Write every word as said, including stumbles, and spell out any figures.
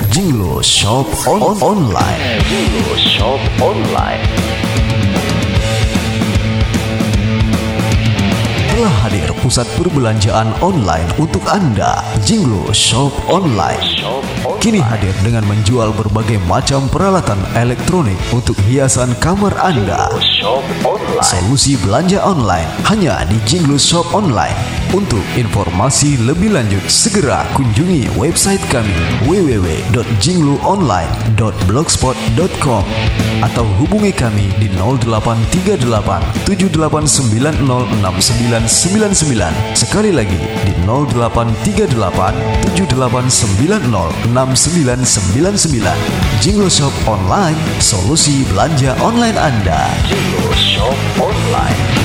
Jinglo Shop on Online. Jinglo Shop Online. Telah hadir pusat perbelanjaan online untuk Anda. Jinglo Shop Online kini hadir dengan menjual berbagai macam peralatan elektronik untuk hiasan kamar Anda. Solusi belanja online hanya di Jinglo Shop Online. Untuk informasi lebih lanjut, segera kunjungi website kami w w w dot jinglo online dot blogspot dot com atau hubungi kami di nol delapan tiga delapan tujuh delapan sembilan nol enam sembilan sembilan sembilan. Sekali lagi di nol delapan tiga delapan tujuh delapan sembilan nol enam sembilan sembilan sembilan. Jinglo Shop Online, solusi belanja online Anda. Jinglo Shop Online.